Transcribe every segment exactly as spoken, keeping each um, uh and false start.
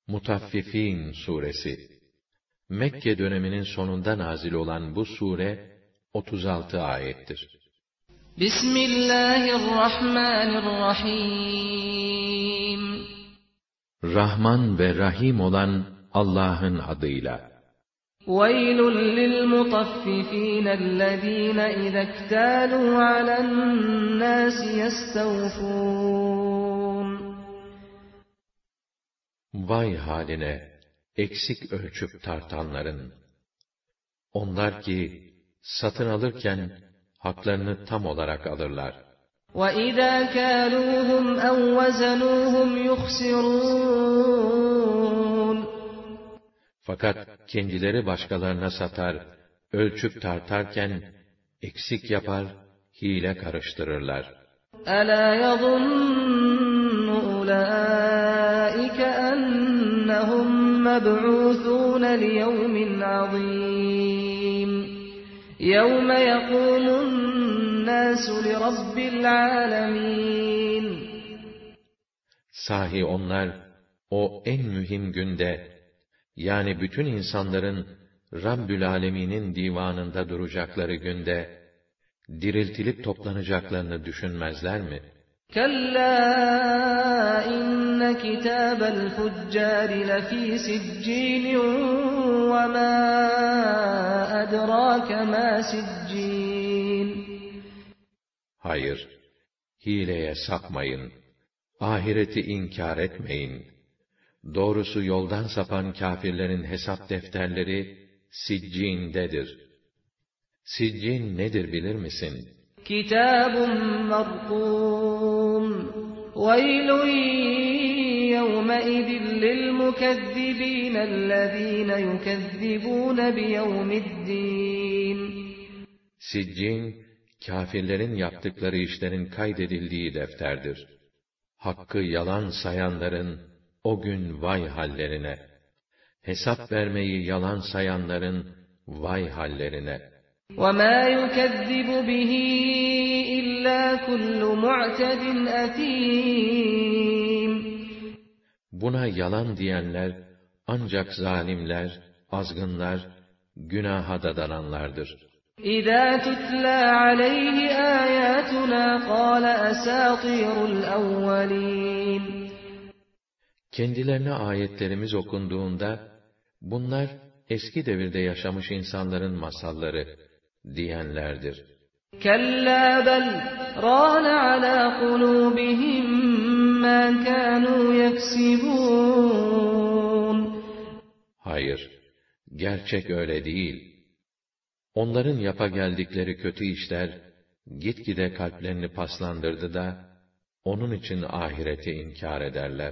Mutaffifin suresi. Mekke döneminin sonunda nazil olan bu sure otuz altı ayettir. Bismillahirrahmanirrahim. Rahman ve Rahim olan Allah'ın adıyla. وَيْلٌ لِلْمُطَفِّفِينَ الَّذ۪ينَ اِذَا اكْتَالُوا عَلَى النَّاسِ يَسْتَوْفُونَ. Vay haline eksik ölçüp tartanların! Onlar ki satın alırken haklarını tam olarak alırlar. وَإِذَا كَالُوهُمْ اَوْ وَزَنُوهُمْ يُخْسِرُونَ. Fakat kendileri başkalarına satar, ölçüp tartarken eksik yapar, hile karıştırırlar. أَلَا يَظُنُّ أُولَٰئِكَ أَنَّهُمْ مَبْعُوثُونَ لِيَوْمٍ عَظِيمٍ يَوْمَ يَقُومُ النَّاسُ لِرَبِّ الْعَالَمِينَ. Sahi onlar, o en mühim günde, yani bütün insanların Rabbül Alemin'in divanında duracakları günde, diriltilip toplanacaklarını düşünmezler mi? كَلَّا إِنَّ كِتَابَ الْفُجَّارِ لَفِي سِجِّينٍ وَمَا أَدْرَاكَ مَا سِجِّينٌ. Hayır, hileye sapmayın, ahireti inkar etmeyin. Doğrusu yoldan sapan kâfirlerin hesap defterleri Siccin'dedir. Siccin nedir bilir misin? Kitabun merqûm. Veylun yevmeidin lilmukezzibînellezîne yukezzibûne biyevmiddîn. Siccin, kâfirlerin yaptıkları işlerin kaydedildiği defterdir. Hakkı yalan sayanların o gün vay hallerine, hesap vermeyi yalan sayanların vay hallerine. وَمَا يُكَذِّبُ بِهِ إِلَّا كُلُّ مُعْتَدٍ أَثِيمٍ. Buna yalan diyenler ancak zalimler, azgınlar, günaha dadananlardır. إِذَا تُتْلَى عَلَيْهِ آيَاتُنَا قَالَ أَسَاطِيرُ الْأَوَّلِينَ. Kendilerine ayetlerimiz okunduğunda, bunlar eski devirde yaşamış insanların masalları diyenlerdir. كَلَّا بَلْ رَانَ عَلَى قُلُوبِهِمْ مَا كَانُوا يَكْسِبُونَ. Hayır, gerçek öyle değil. Onların yapa geldikleri kötü işler, gitgide kalplerini paslandırdı da, onun için ahireti inkar ederler.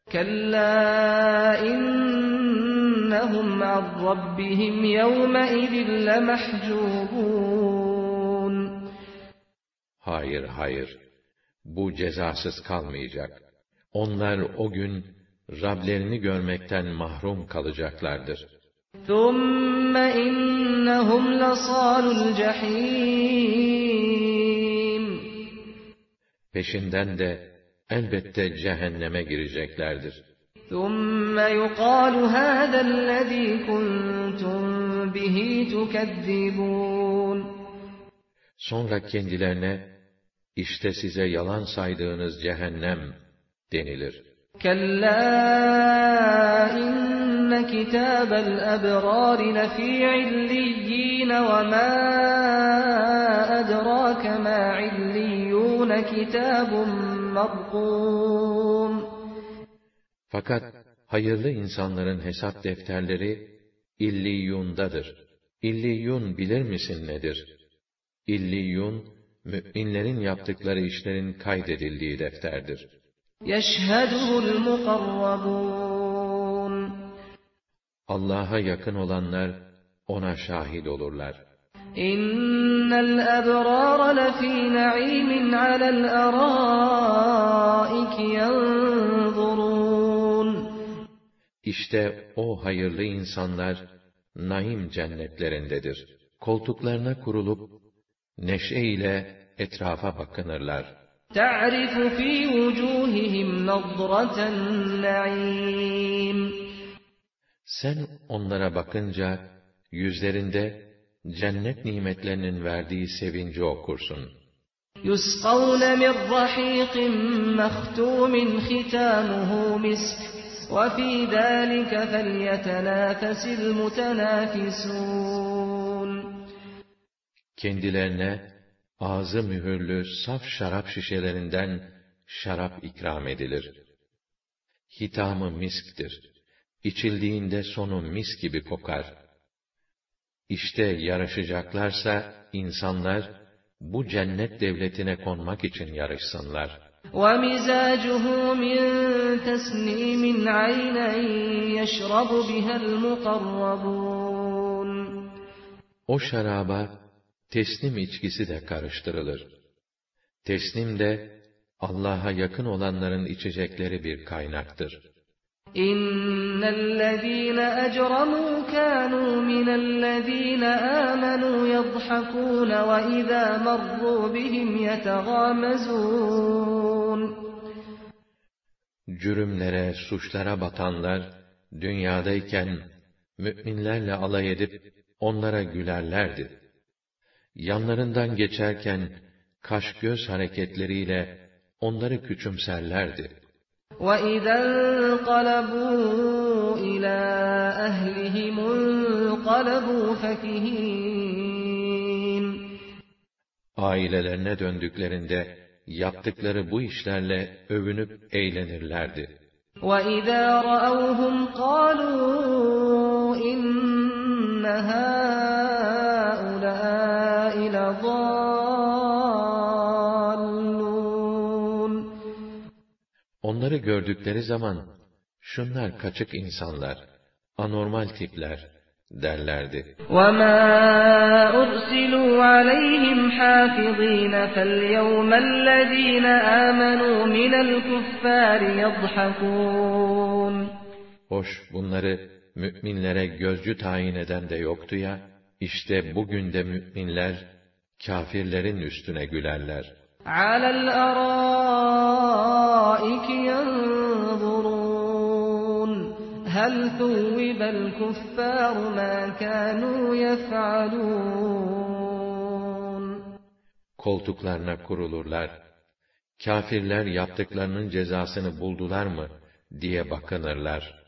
كَلَّا إِنَّهُمْ عَنْ رَبِّهِمْ يَوْمَئِذٍ لَمَحْجُوبُونَ. Hayır, hayır, bu cezasız kalmayacak. Onlar o gün, Rablerini görmekten mahrum kalacaklardır. ثُمَّ إِنَّهُمْ لَصَالُو الْجَحِيمِ. Peşinden de, elbette cehenneme gireceklerdir. ثُمَّ يُقَالُ هَذَا الَّذ۪ي كُنْتُمْ بِهِ تُكَذِّبُونَ. Sonra kendilerine, işte size yalan saydığınız cehennem denilir. كَلَّا إِنَّ كِتَابَ الْأَبْرَارِ لَفِي عِلِّيِّينَ وَمَا أَدْرَاكَ مَا عِلِّيُّونَ كِتَابٌ مرقوم. Fakat hayırlı insanların hesap defterleri İlliyun'dadır. İlliyun bilir misin nedir? İlliyun, müminlerin yaptıkları işlerin kaydedildiği defterdir. يَشْهَدُهُ الْمُقَرَّبُونَ. Allah'a yakın olanlar ona şahit olurlar. إِنَّ الْأَبْرَارَ لَفِي نَعِيمٍ عَلَى الْأَرَائِكِ يَنْظُرُونَ. İşte o hayırlı insanlar naim cennetlerindedir. Koltuklarına kurulup neşe ile etrafa bakınırlar. تَعْرِفُ فِي وُجُوهِهِمْ نَضْرَةَ النَّعِيمِ. Sen onlara bakınca, yüzlerinde cennet nimetlerinin verdiği sevinci okursun. يُسْقَوْنَ مِنْ رَحِيقٍ مَخْتُومٍ خِتَامُهُ مِسْكٌ وَفِي ذَٰلِكَ فَلْيَتَنَافَسِ الْمُتَنَافِسُونَ Kendilerine ağzı mühürlü saf şarap şişelerinden şarap ikram edilir. Hitamı misktir. İçildiğinde sonu mis gibi kokar. İşte yarışacaklarsa insanlar bu cennet devletine konmak için yarışsınlar. وَمِزَاجُهُ مِنْ تَسْنِيمٍ عَيْنًا يَشْرَبُ بِهَا الْمُقَرَّبُونَ O şaraba tesnim içkisi de karıştırılır. Tesnim de Allah'a yakın olanların içecekleri bir kaynaktır. اِنَّ الَّذ۪ينَ اَجْرَمُوا كَانُوا مِنَ الَّذ۪ينَ آمَنُوا يَضْحَكُونَ وَاِذَا مَرُّوا بِهِمْ يَتَغَامَزُونَ Cürümlere, suçlara batanlar, dünyadayken müminlerle alay edip onlara gülerlerdi. Yanlarından geçerken kaş-göz hareketleriyle onları küçümserlerdi. وَإِذَا انقَلَبُوا إِلَى أَهْلِهِمُ انقَلَبُوا فَكِهِينَ Ailelerine döndüklerinde yaptıkları bu işlerle övünüp eğlenirlerdi. وَإِذَا رَأَوْهُمْ قَالُوا إِنَّ هَٰؤُلَاءِ لَضَالُّونَ Onları gördükleri zaman, şunlar kaçık insanlar, anormal tipler derlerdi. وَمَا أُرْسِلُوا عَلَيْهِمْ حَافِظِينَ فَالْيَوْمَ الَّذ۪ينَ آمَنُوا مِنَ الْكُفَّارِ يَضْحَكُونَ Hoş, bunları müminlere gözcü tayin eden de yoktu ya, işte bugün de müminler, kâfirlerin üstüne gülerler. عَلَى الْأَرَائِكِ يَنْظُرُونَ هَلْ ثُوِّبَ الْكُفَّارُ مَا كَانُوا يَفْعَلُونَ Koltuklarına kurulurlar. Kâfirler yaptıklarının cezasını buldular mı diye bakınırlar.